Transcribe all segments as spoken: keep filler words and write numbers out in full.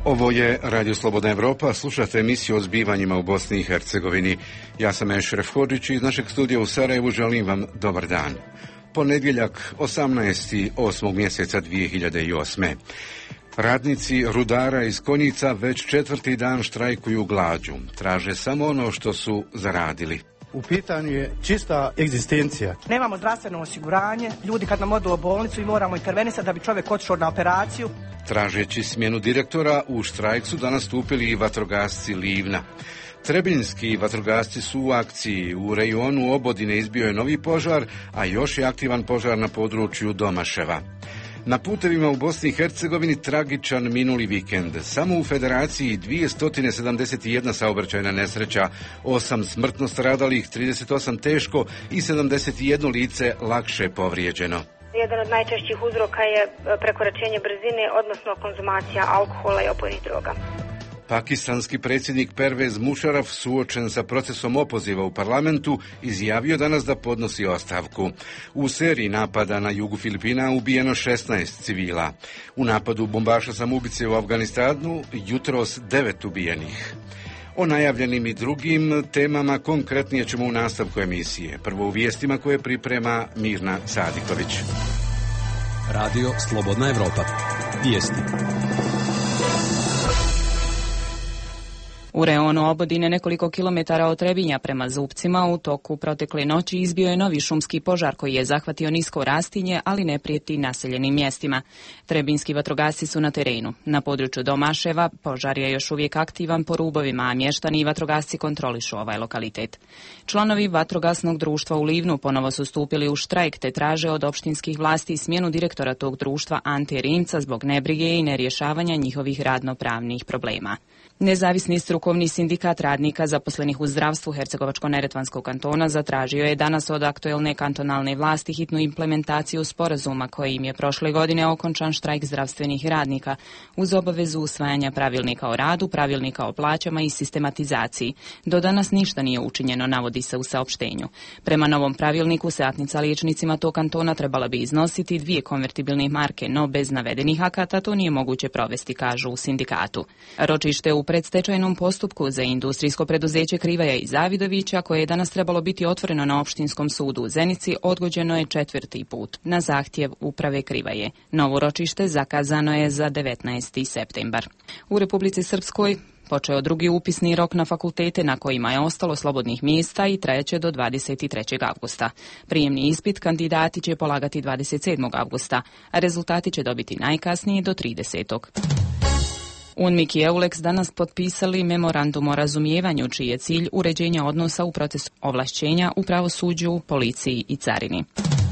Ovo je Radio Slobodna Evropa, slušate emisiju o zbivanjima u Bosni i Hercegovini. Ja sam Ešref Hodžić i iz našeg studija u Sarajevu želim vam dobar dan. Ponedjeljak, osamnaesti osmog mjeseca dvije hiljade osme. Radnici rudara iz Konjica već četvrti dan štrajkuju glađu. Traže samo ono što su zaradili. U pitanju je čista egzistencija. Nemamo zdravstveno osiguranje, ljudi kad nam odu u bolnicu i moramo intervenisati da bi čovjek otišao na operaciju. Tražeći smjenu direktora, u štrajk su danas stupili i vatrogasci Livna. Trebinjski vatrogasci su u akciji. U rejonu Obodine izbio je novi požar, a još je aktivan požar na području Domaševa. Na putevima u Bosni i Hercegovini tragičan minuli vikend. Samo u Federaciji dvjesto sedamdeset jedna saobraćajna nesreća, osam smrtno stradalih, trideset osam teško i sedamdeset jedno lice lakše povrijeđeno. Jedan od najčešćih uzroka je prekoračenje brzine, odnosno konzumacija alkohola i opojnih droga. Pakistanski predsjednik Pervez Musharraf, suočen sa procesom opoziva u parlamentu, izjavio danas da podnosi ostavku. U seriji napada na jugu Filipina ubijeno šesnaest civila. U napadu bombaša samoubice u Afganistanu jutros devet ubijenih. O najavljenim i drugim temama konkretnije ćemo u nastavku emisije. Prvo u vijestima koje priprema Mirna Sadiković. Radio Slobodna Evropa. Vijesti. U rejonu Obodine, nekoliko kilometara od Trebinja prema Zupcima, u toku protekle noći izbio je novi šumski požar koji je zahvatio nisko rastinje, ali ne prijeti naseljenim mjestima. Trebinjski vatrogasci su na terenu. Na području Domaševa požar je još uvijek aktivan po rubovima, a mještani i vatrogasci kontrolišu ovaj lokalitet. Članovi vatrogasnog društva u Livnu ponovo su stupili u štrajk te traže od opštinskih vlasti smjenu direktora tog društva Ante Rimca zbog nebrige i nerješavanja njihovih radnopravnih problema. Nezavisni strukovni sindikat radnika zaposlenih u zdravstvu Hercegovačko-neretvanskog kantona zatražio je danas od aktuelne kantonalne vlasti hitnu implementaciju sporazuma kojim je prošle godine okončan štrajk zdravstvenih radnika uz obavezu usvajanja pravilnika o radu, pravilnika o plaćama i sistematizaciji. Do danas ništa nije učinjeno, navodi se u saopštenju. Prema novom pravilniku satnica liječnicima tog kantona trebala bi iznositi dvije konvertibilne marke, no bez navedenih akata to nije moguće provesti, kažu u sindikatu. Ročište u predstečajnom postupku za industrijsko preduzeće Krivaja i Zavidovića, koje je danas trebalo biti otvoreno na opštinskom sudu u Zenici, odgođeno je četvrti put na zahtjev uprave Krivaje. Novo ročište zakazano je za devetnaesti septembar. U Republici Srpskoj počeo drugi upisni rok na fakultete na kojima je ostalo slobodnih mjesta i trajeće do dvadeset trećeg avgusta. Prijemni ispit kandidati će polagati dvadeset sedmog avgusta, a rezultati će dobiti najkasnije do tridesetog UNMIK i EULEX danas potpisali memorandum o razumijevanju čiji je cilj uređenja odnosa u procesu ovlašćenja u pravosuđu, policiji i carini.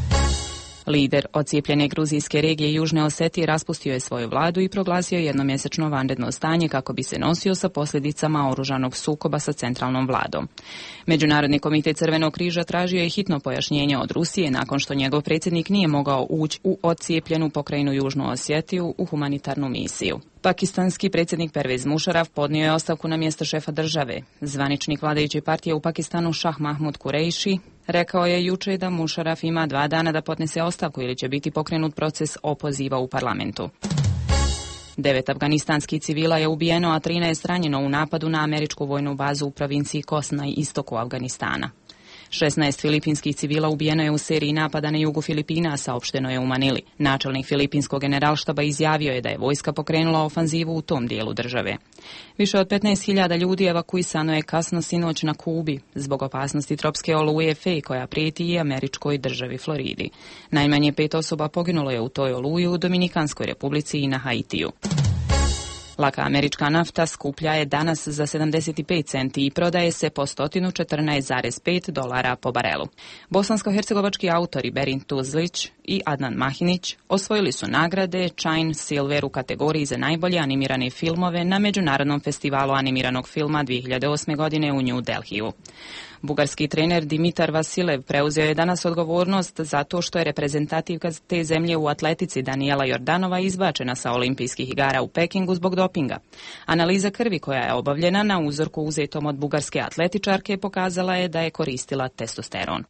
Lider odcijepljene gruzijske regije Južne Osetije raspustio je svoju vladu i proglasio jednomjesečno vanredno stanje kako bi se nosio sa posljedicama oružanog sukoba sa centralnom vladom. Međunarodni komitet Crvenog križa tražio je hitno pojašnjenje od Rusije nakon što njegov predsjednik nije mogao ući u odcijepljenu pokrajinu Južnu Osetiju u humanitarnu misiju. Pakistanski predsjednik Pervez Musharraf podnio je ostavku na mjesto šefa države. Zvaničnik vladajuće partije u Pakistanu Šah Mahmud Kureishi rekao je jučer da Musharraf ima dva dana da podnese ostavku ili će biti pokrenut proces opoziva u parlamentu. Devet afganistanskih civila je ubijeno, a trinaest ranjeno u napadu na američku vojnu bazu u provinciji Kos na istoku Afganistana. šesnaest filipinskih civila ubijeno je u seriji napada na jugu Filipina, saopšteno je u Manili. Načelnik filipinskog generalštaba izjavio je da je vojska pokrenula ofanzivu u tom dijelu države. Više od petnaest hiljada ljudi evakuisano je kasno sinoć na Kubi zbog opasnosti tropske oluje Fej koja prijeti i američkoj državi Floridi. Najmanje pet osoba poginulo je u toj oluji u Dominikanskoj republici i na Haitiju. Laka američka nafta skuplja je danas za sedamdeset pet centi i prodaje se po sto četrnaest zarez pet dolara po barelu. Bosansko-hercegovački autori Berin Tuzlić i Adnan Mahinić osvojili su nagrade Chine Silver u kategoriji za najbolje animirane filmove na Međunarodnom festivalu animiranog filma dvije hiljade osme godine u New Delhiju. Bugarski trener Dimitar Vasilev preuzeo je danas odgovornost zato što je reprezentativka te zemlje u atletici Daniela Jordanova izbačena sa olimpijskih igara u Pekingu zbog dopinga. Analiza krvi koja je obavljena na uzorku uzetom od bugarske atletičarke pokazala je da je koristila testosteron.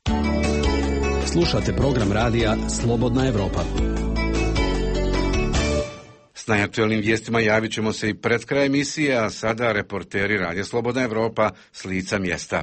Slušate program radija Slobodna Evropa. najaktuelnim vijestima javit ćemo se i pred kraj emisije, a sada reporteri Radija Slobodna Evropa s lica mjesta.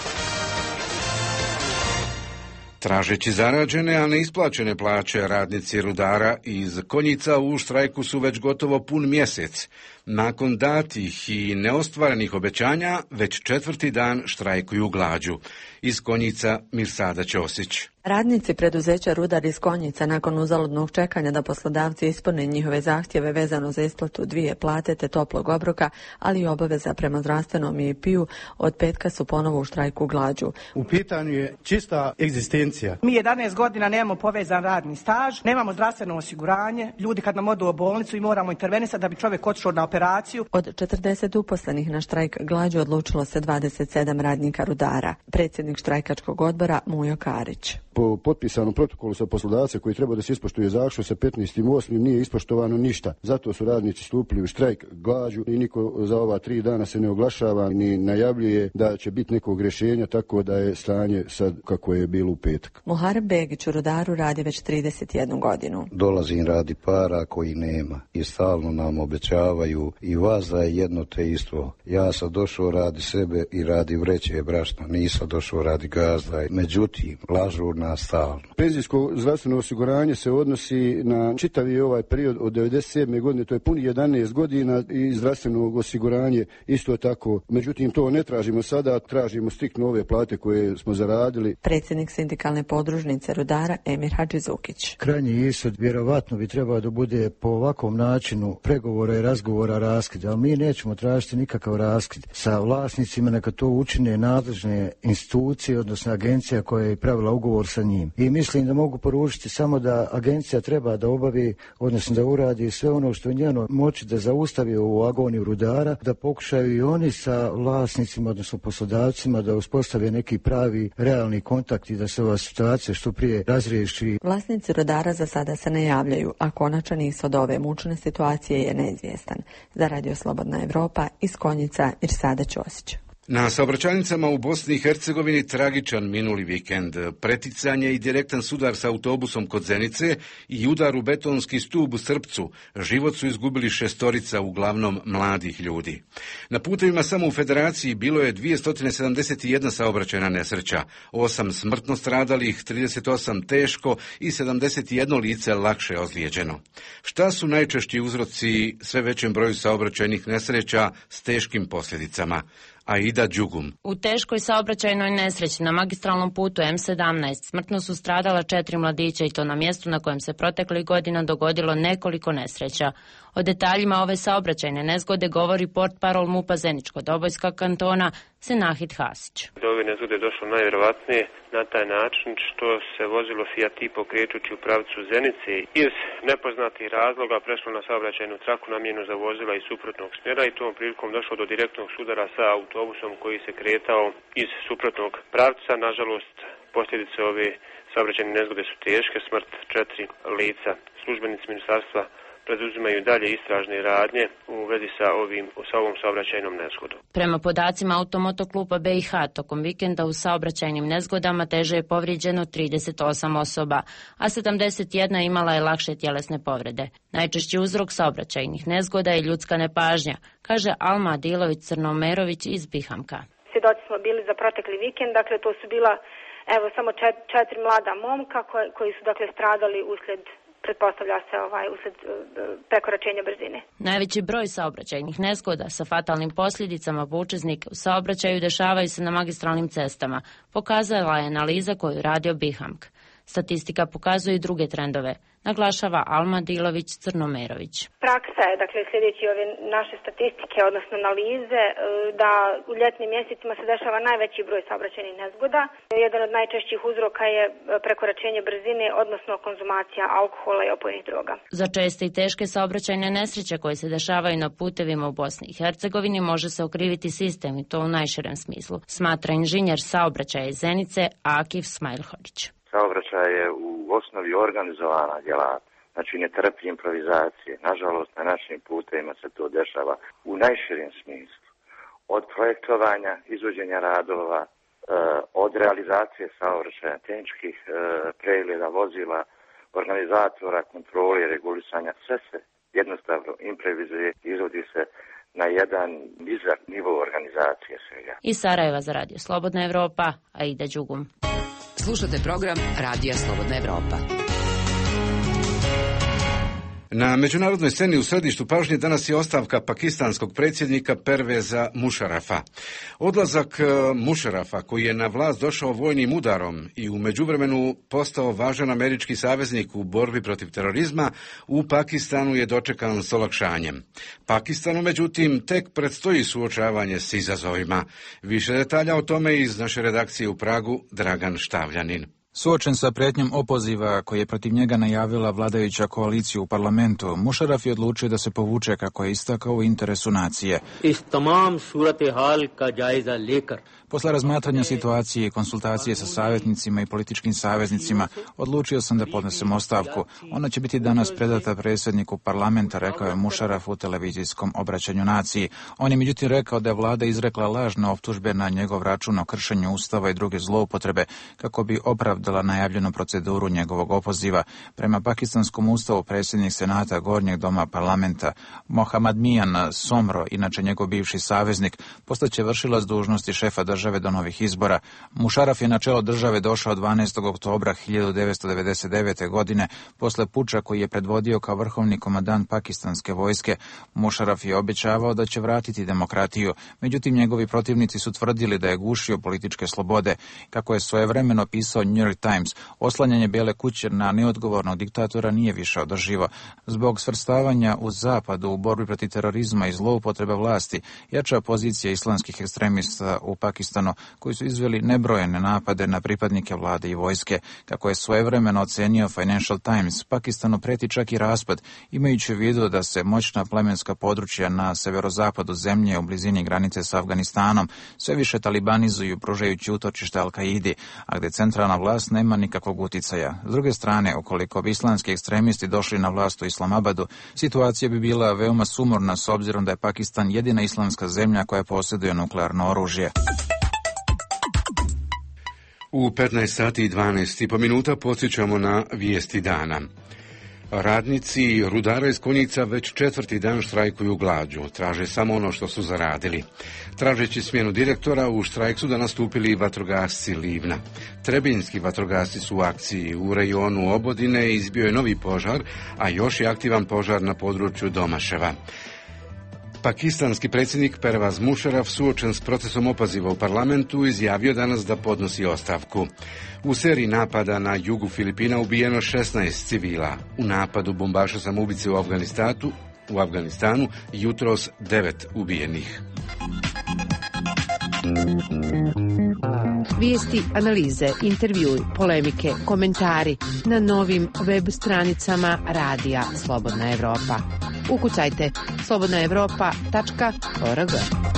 Tražeći zarađene, a neisplaćene plaće, radnici rudara iz Konjica u štrajku su već gotovo pun mjesec. Nakon datih i neostvarenih obećanja, već četvrti dan štrajkuju glađu. Iz Konjica Mirsada Ćosić. Radnici preduzeća Rudar iz Konjica nakon uzaludnog čekanja da poslodavci ispune njihove zahtjeve vezano za isplatu dvije plate te toplog obroka, ali i obaveza prema zdravstvenom I P U, od petka su ponovo u štrajku glađu. U pitanju je čista egzistencija. Mi jedanaest godina nemamo povezan radni staž, nemamo zdravstveno osiguranje, ljudi kad nam odu u bolnicu i moramo intervenisati da bi čovjek otišao na operaciju. Od četrdeset uposlenih na štrajk glađu odlučilo se dvadeset sedam radnika Rudara. Predsjednik štrajkačkog odbora Mujo Karić. Po potpisanom protokolu sa poslodavcem koji treba da se ispoštuje zakon sa petnaestim osmim nije ispoštovano ništa. Zato su radnici stupili u štrajk glađu i niko za ova tri dana se ne oglašava ni najavljuje da će biti nekog rješenja, tako da je stanje sad kako je bilo u petak. Muharem Begić u Rudaru radi već trideset jednu godinu. Dolazim radi para koji nema i stalno nam obećavaju i vas da je jedno te isto. Ja sam došao radi sebe i radi vreće brašna, nisam došao radi gazda. Međutim, lažu na stalno. Penzijsko zdravstveno osiguranje se odnosi na čitavi ovaj period od devedeset sedme godine, to je puni jedanaest godina, i zdravstveno osiguranje isto tako. Međutim, to ne tražimo sada, tražimo striktno ove plate koje smo zaradili. Predsjednik sindikalne podružnice Rudara Emir Hadžizukić. Krajnji ishod vjerovatno bi trebao da bude po ovakvom načinu pregovora i razgovora raskid, ali mi nećemo tražiti nikakav raskid sa vlasnicima, neka to učine nadležne institucije, odnosno agencija koja je pravila ugovor sa njim. I mislim da mogu poručiti samo da agencija treba da obavi, odnosno da uradi sve ono što je njeno moći da zaustavi ovu agoniju Rudara, da pokušaju i oni sa vlasnicima, odnosno poslodavcima, da uspostave neki pravi, realni kontakt i da se ova situacija što prije razriješi. Vlasnici Rudara za sada se ne javljaju, a konačan ishod ove mučne situacije je neizvjestan. Za Radio Slobodna Evropa iz Konjica Mirsada Ćosić. Na saobraćajnicama u Bosni i Hercegovini tragičan minuli vikend. Preticanje i direktan sudar sa autobusom kod Zenice i udar u betonski stup u Srpcu. Život su izgubili šestorica, uglavnom mladih ljudi. Na putevima samo u Federaciji bilo je dvjesto sedamdeset jedna saobraćajna nesreća, osam smrtno stradalih, trideset osam teško i sedamdeset jedno lice lakše ozlijeđeno. Šta su najčešći uzroci sve većem broju saobraćajnih nesreća s teškim posljedicama? Aida Đugum. U teškoj saobraćajnoj nesreći na magistralnom putu M sedamnaest smrtno su stradala četiri mladića i to na mjestu na kojem se proteklih godina dogodilo nekoliko nesreća. O detaljima ove saobraćajne nezgode govori portparol MUP-a Zeničko-Dobojska kantona Senahid Hasić. Do ove nezgode je došlo najvjerovatnije na taj način što se vozilo Fiat Tipo krećući u pravcu Zenice iz nepoznatih razloga prešlo na saobraćajnu traku namijenjenu za vozila iz suprotnog smjera i tom prilikom došlo do direktnog sudara sa autobusom koji se kretao iz suprotnog pravca. Nažalost, posljedice ove saobraćajne nezgode su teške, smrt četiri lica. Službenici ministarstva preduzimaju dalje istražne radnje u vezi sa ovim sa ovom saobraćajnom nezgodom. Prema podacima Automotokluba B i H, tokom vikenda u saobraćajnim nezgodama teže je povrijeđeno trideset osam osoba, a sedamdeset jedna imala je lakše tjelesne povrede. Najčešći uzrok saobraćajnih nezgoda je ljudska nepažnja, kaže Alma Adilović Crnomerović iz Bihamka. Svjedoci smo bili za protekli vikend, dakle to su bila evo samo čet, četiri mlada momka koji, koji su dakle stradali uslijed pretpostavlja se ovaj, uslijed prekoračenja brzine. Najveći broj saobraćajnih nezgoda sa fatalnim posljedicama po učesnike u saobraćaju dešavaju se na magistralnim cestama, pokazala je analiza koju radio Bihamk. Statistika pokazuje i druge trendove, naglašava Alma Dilović Crnomerović. Praksa je, dakle, sljedeći ove naše statistike, odnosno analize, da u ljetnim mjesecima se dešava najveći broj saobraćajnih nezgoda. Jedan od najčešćih uzroka je prekoračenje brzine, odnosno konzumacija alkohola i opojnih droga. Za česte i teške saobraćajne nesreće koje se dešavaju na putevima u Bosni i Hercegovini može se okriviti sistem i to u najširem smislu, smatra inženjer saobraćaja iz Zenice Akif Smajlhović. Saobraćaj je u osnovi organizovana djelatnost, znači ne trpi improvizacije. Nažalost, na našim putevima se to dešava u najširem smislu. Od projektovanja, izvođenja radova, od realizacije saobraćaja, tehničkih pregleda vozila, organizatora, kontrole i regulisanja, sve se jednostavno improvizuje, izvodi se na jedan nizak nivo organizacije svega. Iz Sarajeva za Radio Slobodna Evropa, Aida Đugum. Slušate program Radija Slobodna Evropa. Na međunarodnoj sceni u središtu pažnje danas je ostavka pakistanskog predsjednika Perveza Mušarafa. Odlazak Mušarafa, koji je na vlast došao vojnim udarom i u međuvremenu postao važan američki saveznik u borbi protiv terorizma, u Pakistanu je dočekan s olakšanjem. Pakistanu, međutim, tek predstoji suočavanje s izazovima. Više detalja o tome iz naše redakcije u Pragu, Dragan Štavljanin. Suočen sa prijetnjom opoziva koji je protiv njega najavila vladajuća koalicija u parlamentu, Mušaraf je odlučio da se povuče, kako je istakao, u interesu nacije. Posle razmatranja situacije i konsultacije sa savjetnicima i političkim saveznicima, odlučio sam da podnesem ostavku. Ona će biti danas predata predsjedniku parlamenta, rekao je Mušaraf u televizijskom obraćanju naciji. On je međutim rekao da je vlada izrekla lažne optužbe na njegov račun o kršenju ustava i druge zloupotrebe, kako bi opravdala najavljenu proceduru njegovog opoziva. Prema pakistanskom ustavu, predsjednik senata Gornjeg doma parlamenta Mohammad Mian Somro, inače njegov bivši saveznik, postaće vršilac dužnosti šefa države do novih izbora. Mušaraf je na čelo države došao dvanaestog oktobra hiljadu devetsto devedeset devete. godine posle puča koji je predvodio kao vrhovni komandant pakistanske vojske. Mušaraf je obećavao da će vratiti demokratiju, međutim njegovi protivnici su tvrdili da je gušio političke slobode. Kako je svojevremeno pisao New York Times, oslanjanje Bijele kuće na neodgovornog diktatora nije više održivo. Zbog svrstavanja u zapadu u borbi protiv terorizma i zloupotrebe vlasti, jača pozicija islamskih ekstremista u Pakistanu, koji su izveli nebrojene napade na pripadnike vlade i vojske. Kako je svojevremeno ocenio Financial Times, Pakistanu preti čak i raspad, imajući u vidu da se moćna plemenska područja na severozapadu zemlje u blizini granice sa Afganistanom sve više talibanizuju, pružajući utočište Al-Kaidi, a gde centralna vlast nema nikakvog uticaja. S druge strane, ukoliko bi islamski ekstremisti došli na vlast u Islamabadu, situacija bi bila veoma sumorna s obzirom da je Pakistan jedina islamska zemlja koja posjeduje nuklearno oružje. U petnaest sati i dvanaest i po minuta podsjećamo na vijesti dana. Radnici rudara iz Konjica već četvrti dan štrajkuju glađu. Traže samo ono što su zaradili. Tražeći smjenu direktora, u štrajk su da nastupili vatrogasci Livna. Trebinjski vatrogasci su u akciji. U rejonu Obodine izbio je novi požar, a još je aktivan požar na području Domaševa. Pakistanski predsjednik Pervez Mušaraf, suočen s procesom opoziva u parlamentu, izjavio danas da podnosi ostavku. U seriji napada na jugu Filipina ubijeno šesnaest civila. U napadu bombaša samoubice u Afganistanu, u Afganistanu jutros devet ubijenih. Vijesti, analize, intervjui, polemike, komentari na novim web stranicama Radija Slobodna Evropa. Ukucajte slobodna evropa tačka org.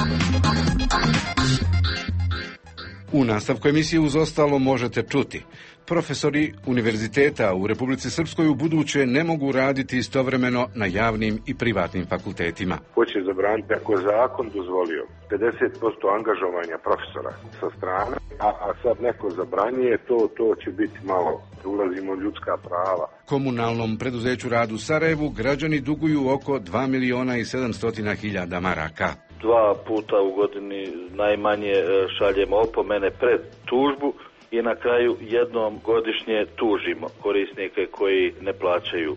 U nastavku emisije uz ostalo možete čuti: profesori univerziteta u Republici Srpskoj u buduće ne mogu raditi istovremeno na javnim i privatnim fakultetima. Hoće zabraniti, ako je zakon dozvolio pedeset posto angažovanja profesora sa strane, a, a sad neko zabranjuje, to, to će biti malo, ulazimo u ljudska prava. Komunalnom preduzeću Rad u Sarajevu građani duguju oko dva miliona i sedamsto hiljada maraka. Dva puta u godini najmanje šaljemo opomene pred tužbu i na kraju jednom godišnje tužimo korisnike koji ne plaćaju.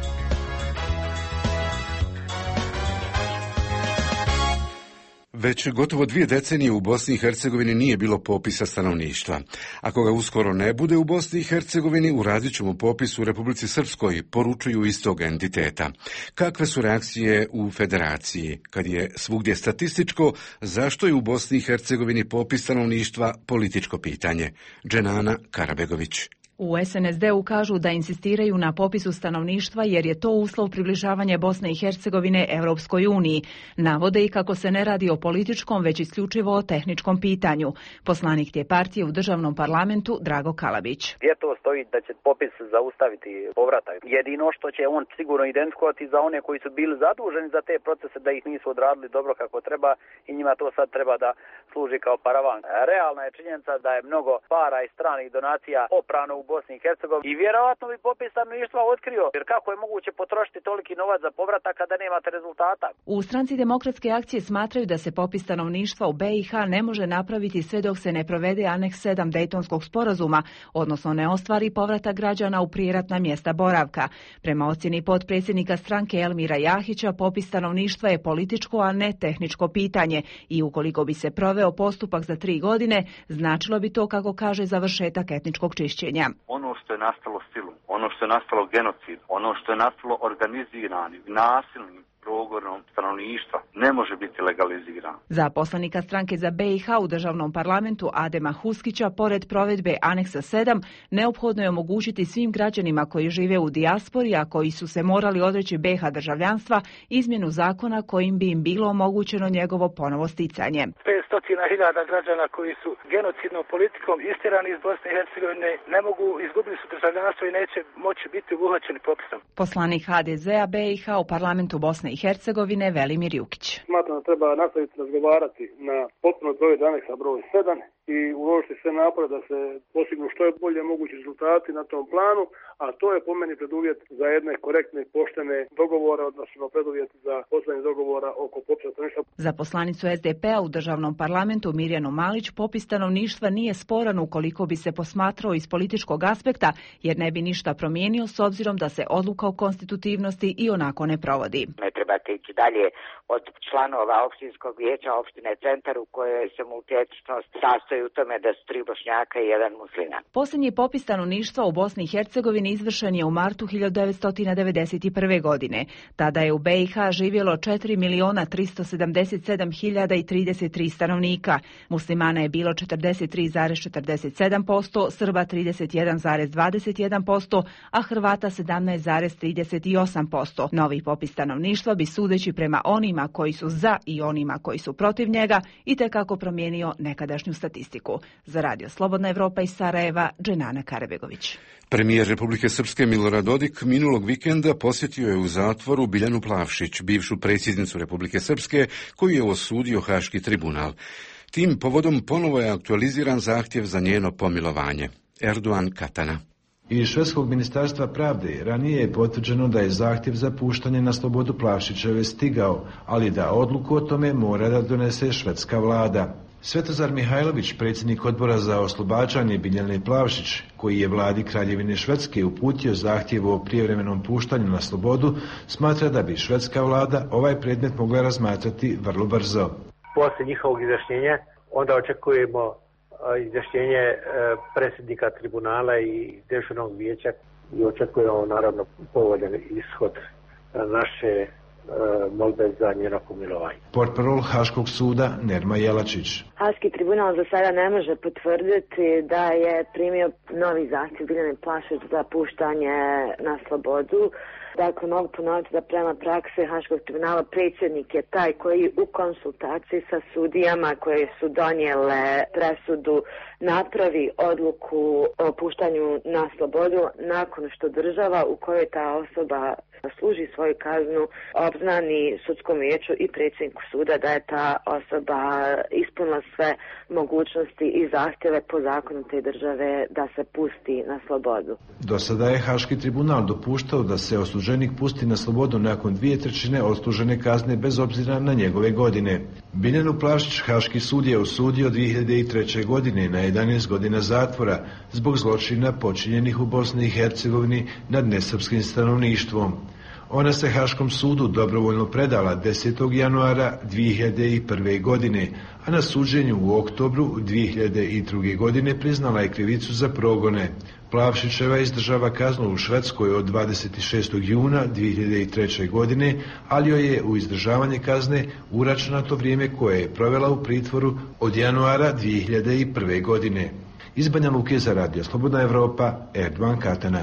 Već gotovo dvije decenije u Bosni i Hercegovini nije bilo popisa stanovništva. Ako ga uskoro ne bude u Bosni i Hercegovini, uradit ćemo popis u Republici Srpskoj, poručuju istog entiteta. Kakve su reakcije u federaciji? Kad je svugdje statističko, zašto je u Bosni i Hercegovini popis stanovništva političko pitanje? Dženana Karabegović. U es en es de-u kažu da insistiraju na popisu stanovništva jer je to uslov približavanja Bosne i Hercegovine Europskoj uniji. Navode i kako se ne radi o političkom, već isključivo o tehničkom pitanju. Poslanik te partije u državnom parlamentu Drago Kalabić. Gdje to stoji da će popis zaustaviti povratak? Jedino što će on sigurno identifikovati za one koji su bili zaduženi za te procese da ih nisu odradili dobro kako treba i njima to sad treba da služi kao paravan. Realna je činjenica da je mnogo para i stranih donacija oprano u Bosni i Hercegovini i vjerovatno bi popis stanovništva otkrio, jer kako je moguće potrošiti toliki novac za povratak kada nemate rezultata. U Stranci demokratske akcije smatraju da se popis stanovništva u B i H ne može napraviti sve dok se ne provede aneks sedam Dejtonskog sporazuma, odnosno ne ostvari povratak građana u prijeratna mjesta boravka. Prema ocjeni potpredsjednika stranke Elmira Jahića, popis stanovništva je političko, a ne tehničko pitanje i ukoliko bi se proveo postupak za tri godine, značilo bi to, kako kaže, završetak etničkog čišćenja. Ono što je nastalo silom, ono što je nastalo genocid, ono što je nastalo organiziranim, nasilnim progonom stanovništva ne može biti legaliziran. Za poslanika stranke za B i H u državnom parlamentu Adema Huskića, pored provedbe aneksa sedam, neophodno je omogućiti svim građanima koji žive u dijaspori, a koji su se morali odreći B i H državljanstva, izmjenu zakona kojim bi im bilo omogućeno njegovo ponovo sticanje. petsto hiljada građana koji su genocidnom politikom istjerani iz Bosne i Hercegovine ne mogu, izgubili su državljanstvo i neće moći biti obuhvaćeni popisom. Poslanik H D Z-a B i H u parlamentu Bosne i Hercegovine Velimir Jukić. Smatram da treba nastaviti razgovarati na potpuno provedbi aneksa broj sedam i uložiti sve napore da se postignu što je bolje mogući rezultati na tom planu, a to je po meni preduvjet za jedne korektne i poštene dogovore, odnosno preduvjet za postavljanje dogovora oko popisa stanovništva. Za poslanicu S D P-a u državnom parlamentu Mirjanu Malić, popis stanovništva nije sporan ukoliko bi se posmatrao iz političkog aspekta, jer ne bi ništa promijenio s obzirom da se odluka o konstitutivnosti i onako ne provodi. Ne trebate ići dalje od članova općinskog vijeća opštine Centar u kojoj se multietničnost sastoji u tome da su tri Bošnjaka i jedan Musliman. Posljednji popis stanovništva u Bosni i Hercegovini izvršen je u martu hiljadu devetsto devedeset prve. godine. Tada je u B i H živjelo četiri milijuna tristo sedamdeset sedam hiljada trideset tri stanovnika. Muslimana je bilo četrdeset tri zarez četrdeset sedam posto, Srba trideset jedan zarez dvadeset jedan posto, a Hrvata sedamnaest zarez trideset osam posto. Novi popis stanovništva bi, sudeći prema onima koji su za i onima koji su protiv njega, itekako promijenio nekadašnju statistiku. Za Radio Slobodna Evropa iz Sarajeva, Dženana Karabegović. Premijer Republike Srpske Milorad Dodik minulog vikenda posjetio je u zatvoru Biljanu Plavšić, bivšu predsjednicu Republike Srpske, koju je osudio Haški tribunal. Tim povodom ponovo je aktualiziran zahtjev za njeno pomilovanje. Erdogan Katana. Iz švedskog ministarstva pravde ranije je potvrđeno da je zahtjev za puštanje na slobodu Plavšićeve stigao, ali da odluku o tome mora da donese švedska vlada. Svetozar Mihajlović, predsjednik odbora za oslobađanje Biljane Plavšić, koji je vladi Kraljevine Švedske uputio zahtjev o prijevremenom puštanju na slobodu, smatra da bi švedska vlada ovaj predmet mogla razmatrati vrlo brzo. Poslije njihovog izjašnjenja onda očekujemo izjašnjenje predsjednika tribunala i dežurnog vijeća i očekujemo naravno povoljan ishod naše molbe za njeno pomilovanje. Portparol Haškog suda Nerma Jelačić. Haški tribunal za sada ne može potvrditi da je primio novi zahtjev Biljane Plavšić za puštanje na slobodu. Dakle, mogu ponoviti da prema praksi Haškog tribunala predsjednik je taj koji u konsultaciji sa sudijama koje su donijele presudu napravi odluku o puštanju na slobodu nakon što država u kojoj ta osoba služi svoju kaznu obznani sudskom vijeću i predsjedniku suda da je ta osoba ispunila sve mogućnosti i zahtjeve po zakonu te države da se pusti na slobodu. Do sada je Haški tribunal dopuštao da se osuđenik pusti na slobodu nakon dvije trećine odslužene kazne bez obzira na njegove godine. Biljanu Plavšić Haški sud je osudio dvije hiljade treće. godine na jedanaest godina zatvora zbog zločina počinjenih u Bosni i Hercegovini nad nesrpskim stanovništvom. Ona se Haškom sudu dobrovoljno predala desetog januara dvije hiljade prve. godine, a na suđenju u oktobru dvije hiljade druge. godine priznala je krivicu za progone. Plavšićeva izdržava kaznu u Švedskoj od dvadeset šestog juna dvije hiljade treće. godine, ali joj je u izdržavanje kazne uračunato vrijeme koje je provela u pritvoru od januara dvije hiljade prve. godine. Iz Banja Luke za Radio Slobodna Evropa, Erdogan Katana.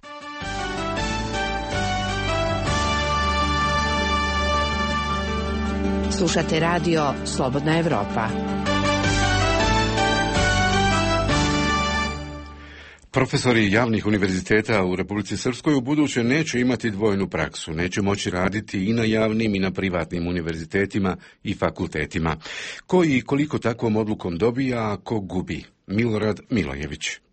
Slušate Radio Slobodna Evropa. Profesori javnih univerziteta u Republici Srpskoj u buduće neće imati dvojnu praksu, neće moći raditi i na javnim i na privatnim univerzitetima i fakultetima. Ko i koliko takvom odlukom dobija, a ko gubi? Milorad Milojević.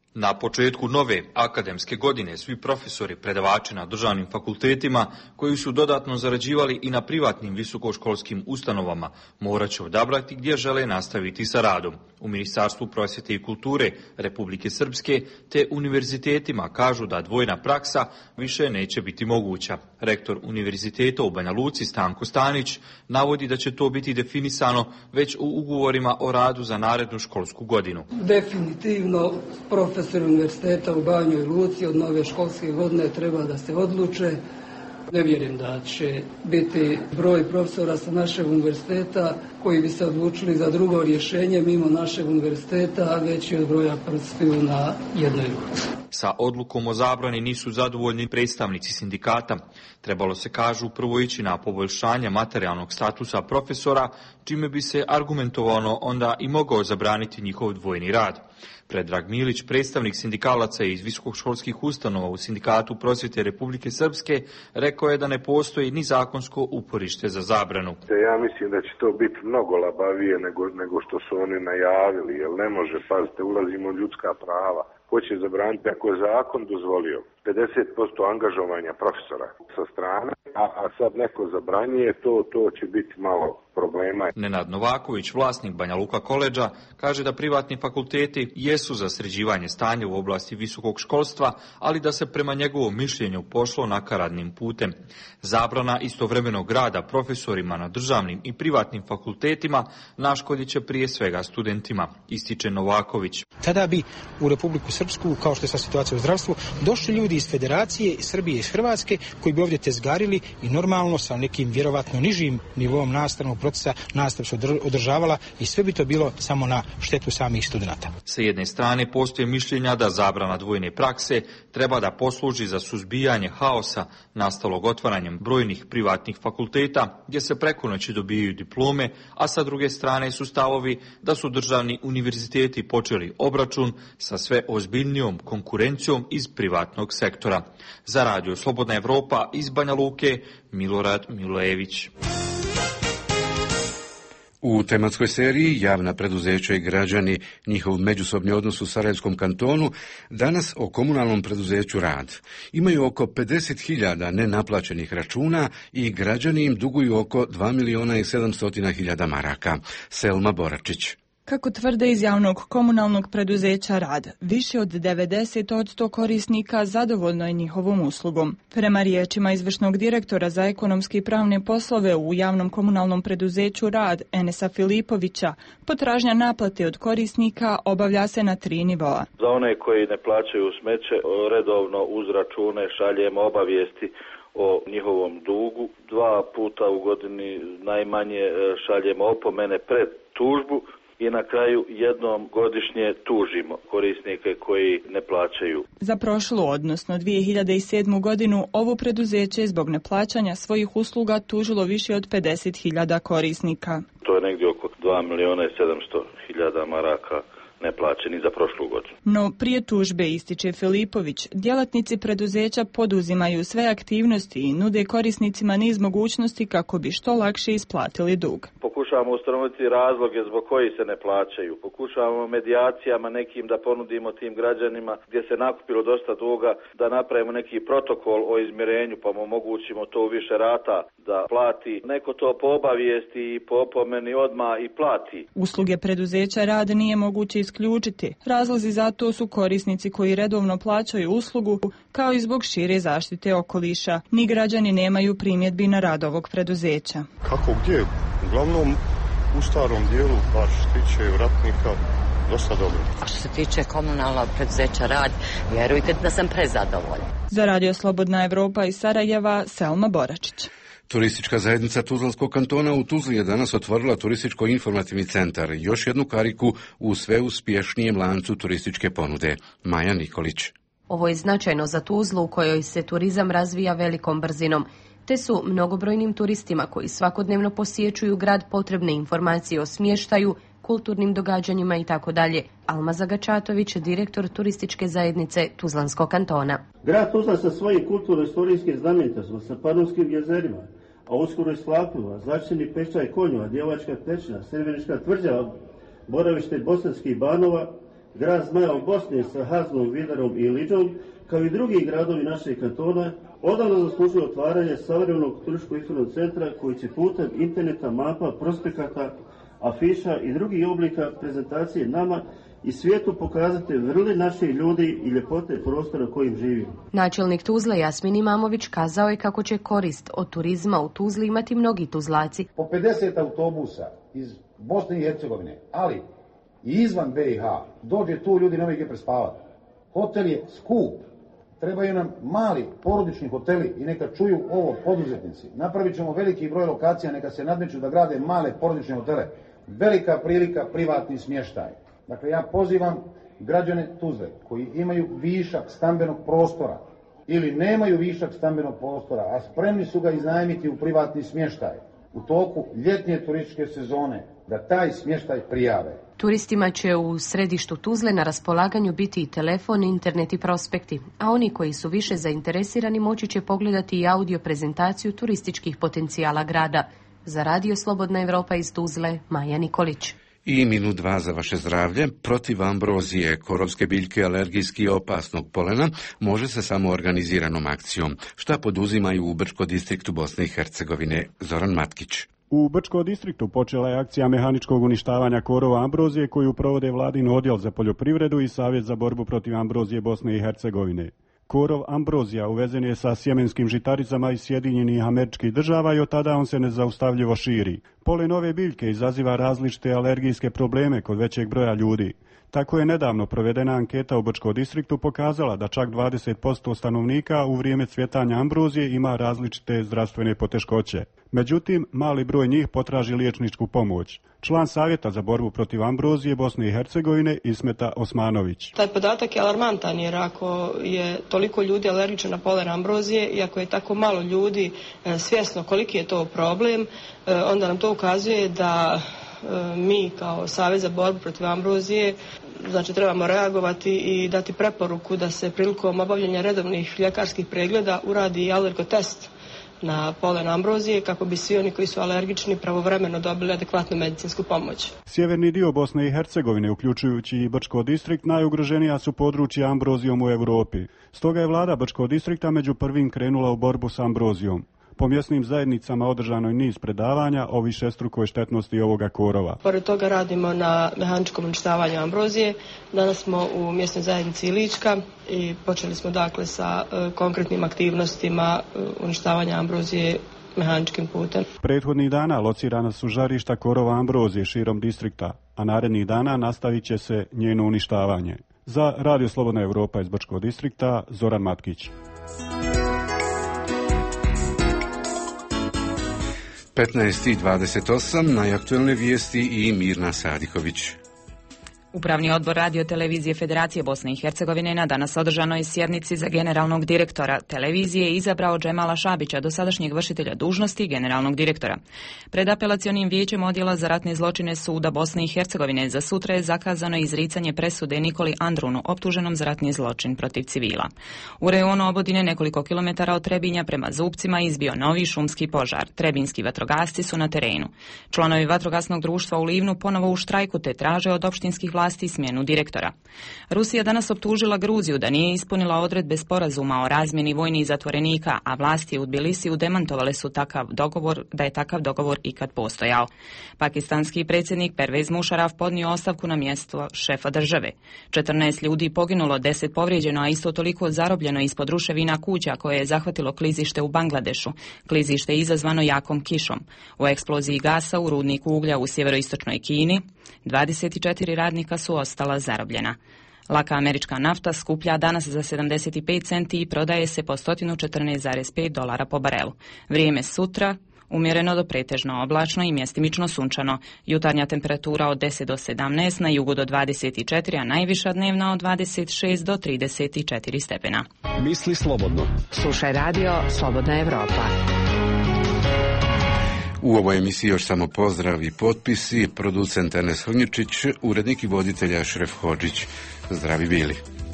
Na početku nove akademske godine svi profesori, predavači na državnim fakultetima koji su dodatno zarađivali i na privatnim visokoškolskim ustanovama morat će odabrati gdje žele nastaviti sa radom. U Ministarstvu prosvjete i kulture Republike Srpske te univerzitetima kažu da dvojna praksa više neće biti moguća. Rektor Univerziteta u Banja Luci Stanko Stanić navodi da će to biti definisano već u ugovorima o radu za narednu školsku godinu. Definitivno profesori univerziteta u Banjoj Luci od nove školske godine treba da se odluče. Ne vjerujem da će biti broj profesora sa našeg univerziteta koji bi se odlučili za drugo rješenje mimo našeg univerziteta, a veći od broja prstiju na jednoj ruci. Sa odlukom o zabrani nisu zadovoljni predstavnici sindikata. Trebalo se, kažu, prvo ići na poboljšanje materijalnog statusa profesora, čime bi se argumentovano onda i mogao zabraniti njihov dvojni rad. Predrag Milić, predstavnik sindikalaca iz visokoškolskih ustanova u Sindikatu prosvjete Republike Srpske, rekao je da ne postoji ni zakonsko uporište za zabranu. Ja mislim da će to biti mnogo labavije nego, nego što su oni najavili, jer ne može, pazite, ulazimo u ljudska prava. Hoće zabraniti ako je zakon dozvolio pedeset posto angažovanja profesora sa strane, a, a sad neko zabranjuje, to, to će biti malo problema. Nenad Novaković, vlasnik Banja Luka koledža, kaže da privatni fakulteti jesu za sređivanje stanja u oblasti visokog školstva, ali da se prema njegovom mišljenju pošlo nakaradnim putem. Zabrana istovremenog rada profesorima na državnim i privatnim fakultetima naškodit će prije svega studentima, ističe Novaković. Tada bi u Republiku Srpsku, kao što je sa situacija u zdravstvu, došli ljudi iz Federacije, iz Srbije i iz Hrvatske koji bi ovdje tezgarili i normalno sa nekim vjerovatno nižim nivom nastavnog procesa nastav se održavala i sve bi to bilo samo na štetu samih studenata. Sa jedne strane postoje mišljenja da zabrana dvojne prakse treba da posluži za suzbijanje haosa nastalog otvaranjem brojnih privatnih fakulteta gdje se preko noći dobijaju diplome, a sa druge strane su stavovi da su državni univerziteti počeli obračun sa sve ozbiljnijom konkurencijom iz privatnog sektora. Za Radio Slobodna Evropa iz Banja Luke, Milorad Milojević. U tematskoj seriji Javna preduzeća i građani, njihov međusobni odnos u Sarajevskom kantonu, danas o komunalnom preduzeću Rad. Imaju oko pedeset hiljada nenaplaćenih računa i građani im duguju oko dva miliona i sedamsto hiljada maraka. Selma Boračić. Kako tvrde iz javnog komunalnog preduzeća Rad, više od devedeset posto korisnika zadovoljno je njihovom uslugom. Prema riječima izvršnog direktora za ekonomske i pravne poslove u javnom komunalnom preduzeću Rad, Enesa Filipovića, potražnja naplate od korisnika obavlja se na tri nivoa. Za one koji ne plaćaju smeće, redovno uz račune šaljemo obavijesti o njihovom dugu. Dva puta u godini najmanje šaljemo opomene pred tužbu. I na kraju jednom godišnje tužimo korisnike koji ne plaćaju. Za prošlu, odnosno dvije hiljade sedmu godinu, ovo preduzeće zbog neplaćanja svojih usluga tužilo više od pedeset hiljada korisnika. To je negdje oko dva miliona i sedamsto hiljada maraka neplaćeni za prošlu godinu. No prije tužbe, ističe Filipović, djelatnici preduzeća poduzimaju sve aktivnosti i nude korisnicima niz mogućnosti kako bi što lakše isplatili dug. Pokušavamo ustanoviti razloge zbog koji se ne plaćaju. Pokušavamo medijacijama nekim da ponudimo tim građanima gdje se nakupilo dosta duga da napravimo neki protokol o izmirenju pa mu omogućimo to u više rata da plati. Neko to po obavijesti i po opomeni odmah i plati. Usluge preduzeća Rad nije moguće isključiti. Razlozi za to su korisnici koji redovno plaćaju uslugu, kao i zbog šire zaštite okoliša. Ni građani nemaju primjedbi na rad ovog preduzeća. Kako gdje? Uglavnom u starom dijelu, bar što se tiče vratnika, dosta dobro. A što se tiče komunalnog preduzeća Rad, vjerujte da sam prezadovoljna. Za Radio Slobodna Evropa iz Sarajeva, Selma Boračić. Turistička zajednica Tuzlanskog kantona u Tuzli je danas otvorila turističko-informativni centar, još jednu kariku u sve uspješnijem lancu turističke ponude. Maja Nikolić. Ovo je značajno za Tuzlu u kojoj se turizam razvija velikom brzinom, te su mnogobrojnim turistima koji svakodnevno posjećuju grad potrebne informacije o smještaju, kulturnim događanjima i tako dalje. Alma Zagačatović, direktor turističke zajednice Tuzlanskog kantona. Grad Tuzla sa svojim kulturno-istorijskim znamenitostima, sa Panonskim jezerima, a uskoro i slapima, značajni pečaj Konjova, Djevačka tečna, Srbenička tvrđava, boravište bosanskih banova, grad Zmajevo Bosne sa Haznom, Vidarom i Iliđom, kao i drugi gradovi našeg kantona, odavno zaslužuju otvaranje savremenog turističko-informativnog centra koji će putem interneta, mapa, prospekata, afiša i drugih oblika prezentacije nama i svijetu pokazati vrli naših ljudi i ljepote prostora kojim živimo. Načelnik Tuzle Jasmin Imamović kazao je kako će korist od turizma u Tuzli imati mnogi Tuzlaci. Po pedeset autobusa iz Bosne i Hercegovine, ali i izvan B i H, dođe tu ljudi nemaju gdje prespavati. Hotel je skup. Trebaju nam mali porodični hoteli i neka čuju ovo poduzetnici. Napravit ćemo veliki broj lokacija, neka se nadmeću da grade male porodične hotele. Velika prilika, privatni smještaj. Dakle, ja pozivam građane Tuzle koji imaju višak stambenog prostora ili nemaju višak stambenog prostora, a spremni su ga iznajmiti u privatni smještaj u toku ljetnje turističke sezone, da taj smještaj prijave. Turistima će u središtu Tuzle na raspolaganju biti i telefon, internet i prospekti, a oni koji su više zainteresirani moći će pogledati i audio prezentaciju turističkih potencijala grada. Za Radio Slobodna Evropa iz Tuzle, Maja Nikolić. I minut dva za vaše zdravlje. Protiv ambrozije, korovske biljke, alergijski opasnog polena može se samo organiziranom akcijom. Šta poduzimaju u Brčko distriktu Bosne i Hercegovine? Zoran Matkić. U Brčko distriktu počela je akcija mehaničkog uništavanja korova ambrozije koju provode Vladin odjel za poljoprivredu i Savjet za borbu protiv ambrozije Bosne i Hercegovine. Korov ambrozija uvezen je sa sjemenskim žitaricama iz Sjedinjenih Američkih Država i od tada on se nezaustavljivo širi. Polen ove biljke izaziva različite alergijske probleme kod većeg broja ljudi. Tako je nedavno provedena anketa u Brčko distriktu pokazala da čak dvadeset posto stanovnika u vrijeme cvjetanja ambrozije ima različite zdravstvene poteškoće. Međutim, mali broj njih potraži liječničku pomoć. Član Savjeta za borbu protiv ambrozije Bosne i Hercegovine Ismeta Osmanović. Taj podatak je alarmantan jer ako je toliko ljudi alergično na polen ambrozije i ako je tako malo ljudi svjesno koliki je to problem, onda nam to ukazuje da mi kao Savez za borbu protiv ambrozije znači trebamo reagovati i dati preporuku da se prilikom obavljanja redovnih ljekarskih pregleda uradi i alergotest na polen ambrozije kako bi svi oni koji su alergični pravovremeno dobili adekvatnu medicinsku pomoć. Sjeverni dio Bosne i Hercegovine, uključujući i Brčko distrikt, najugroženija su područja ambrozijom u Europi. Stoga je vlada Brčko distrikta među prvim krenula u borbu s ambrozijom. Po mjesnim zajednicama održano je niz predavanja o višestrukoj štetnosti ovoga korova. Pored toga radimo na mehaničkom uništavanju ambrozije. Danas smo u mjesnoj zajednici Ilička i počeli smo dakle sa e, konkretnim aktivnostima e, uništavanja ambrozije mehaničkim putem. Prethodnih dana locirana su žarišta korova ambrozije širom distrikta, a narednih dana nastavit će se njeno uništavanje. Za Radio Slobodna Evropa iz Brčkog distrikta, Zoran Matkić. petnaest i dvadeset osam, najaktuelne vijesti i Mirna Sadiković. Upravni odbor Radio televizije Federacije Bosne i Hercegovine na danas održanoj sjednici za generalnog direktora televizije izabrao Džemala Šabića, dosadašnjeg vršitelja dužnosti generalnog direktora. Pred apelacionim vijećem odjela za ratne zločine Suda Bosne i Hercegovine za sutra je zakazano izricanje presude Nikoli Andrunu, optuženom za ratni zločin protiv civila. U rejonu Obodine, nekoliko kilometara od Trebinja prema Zupcima, izbio novi šumski požar. Trebinski vatrogasci su na terenu. Članovi vatrogasnog društva u Livnu ponovo u štrajku te traže od opštinskih vlasti smjenu direktora. Rusija danas optužila Gruziju da nije ispunila odredbe sporazuma o razmjeni vojnih zatvorenika, a vlasti u Tbilisiju demantovale su takav dogovor, da je takav dogovor ikad postojao. Pakistanski predsjednik Pervez Musharraf podnio ostavku na mjesto šefa države. četrnaest ljudi poginulo, deset povrijeđeno, a isto toliko zarobljeno ispod ruševina kuća koje je zahvatilo klizište u Bangladešu. Klizište je izazvano jakom kišom. U eksploziji gasa u rudniku uglja u sjeveroistočnoj Kini dvadeset četiri radnika su ostala zarobljena. Laka američka nafta skuplja danas za sedamdeset pet centi i prodaje se po sto četrnaest zarez pet dolara po barelu. Vrijeme sutra umjereno do pretežno oblačno i mjestimično sunčano. Jutarnja temperatura od deset do sedamnaest, na jugu do dvadeset četiri, a najviša dnevna od dvadeset šest do trideset četiri stepena. Misli slobodno. Slušaj radio Slobodna Evropa. U ovoj emisiji još samo pozdrav i potpisi, producent Enes Hrnjičić, urednik i voditelja Šref Hodžić. Zdravi bili.